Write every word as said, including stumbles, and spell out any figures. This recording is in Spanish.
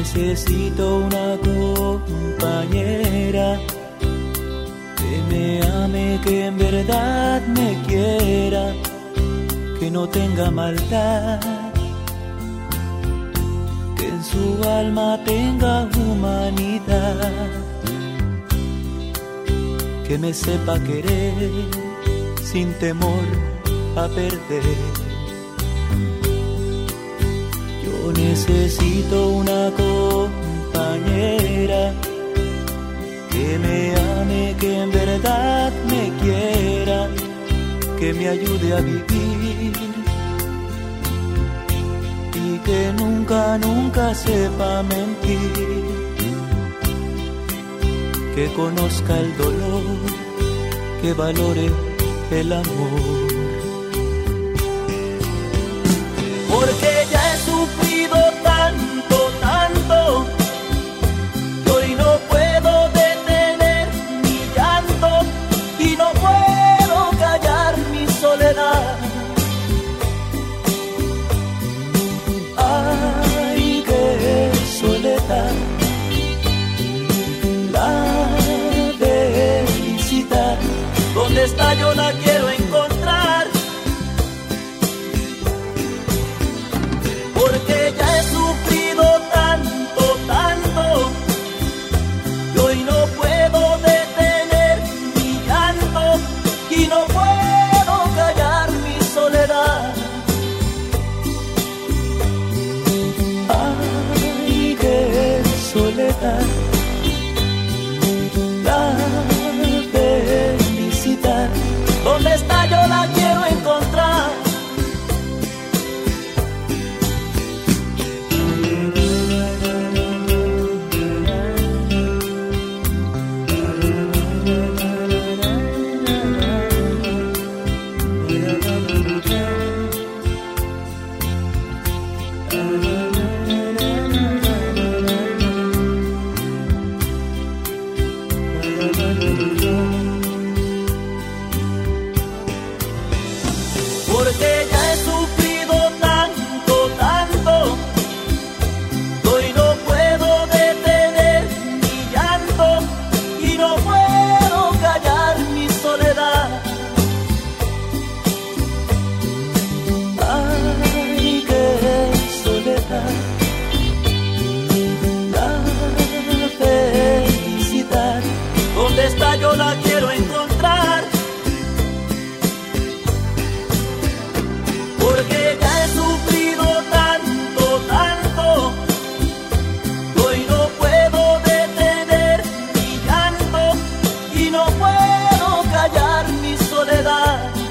necesito una compañera que me ame, que en verdad me quiera, que no tenga maldad, que en su alma tenga humanidad, que me sepa querer sin temor a perder. Yo necesito una compañera que me ame, que en verdad me quiera, que me ayude a vivir y que nunca, nunca sepa mentir, que conozca el dolor, que valore el amor. Porque ya he sufrido tanto, tanto, que hoy no puedo detener mi llanto y no puedo callar mi soledad. Ay, qué soledad, la felicidad, ¿dónde está? Yo la quiero encontrar. Porque ya he sufrido tanto, tanto, que hoy no puedo detener mi llanto y no puedo callar mi soledad. Ay, qué soledad, la felicidad, ¿dónde está? Yo la quiero encontrar. Porque ya he sufrido tanto, tanto, que hoy no puedo detener mi llanto y no puedo callar mi soledad. Ay, qué soledad, la felicidad, ¿dónde está? Yo la quiero encontrar. Porque ya he sufrido tanto, tanto, que hoy no puedo detener mi llanto y no puedo callar mi soledad.